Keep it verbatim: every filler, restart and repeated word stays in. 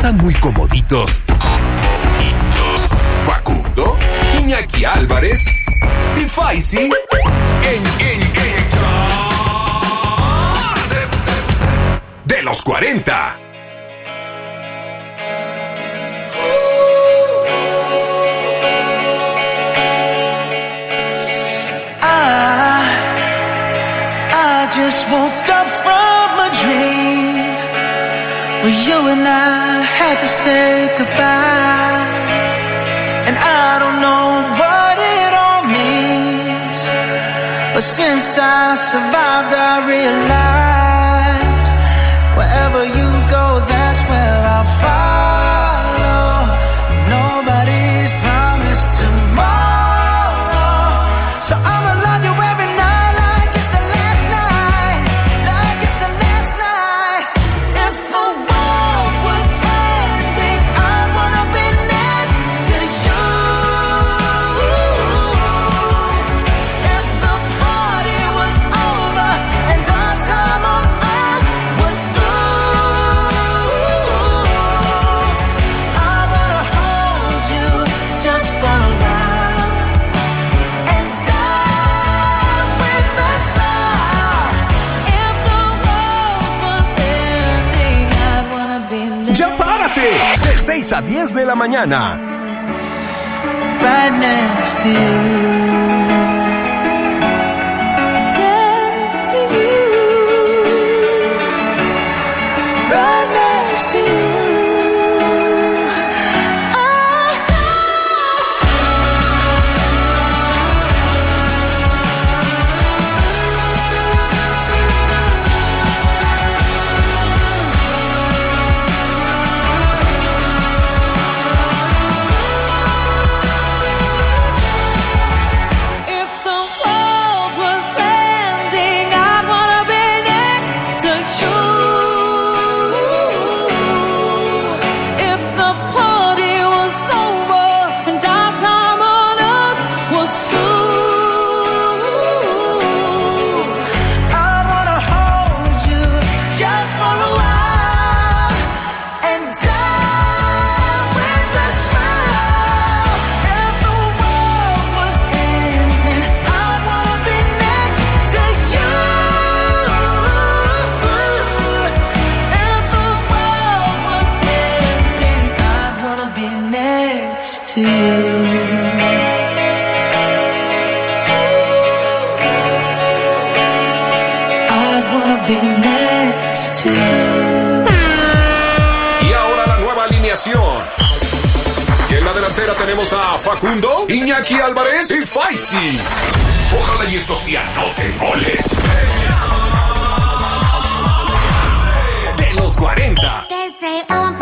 están muy comoditos, Facundo, Iñaki Álvarez y Faisy en, en, en de, de los cuarenta. Just woke up from a dream where you and I had to say goodbye, and I don't know what it all means, but since I survived I realized wherever you go, that's where I'll follow. Nobody's promised tomorrow, so I'ma love you every night. De seis a diez de la mañana. Right next to you. Next to you. Right next to you. Y en la delantera tenemos a Facundo, Iñaki Álvarez y Faisy. Ojalá y esto sí anote goles. De los cuarenta.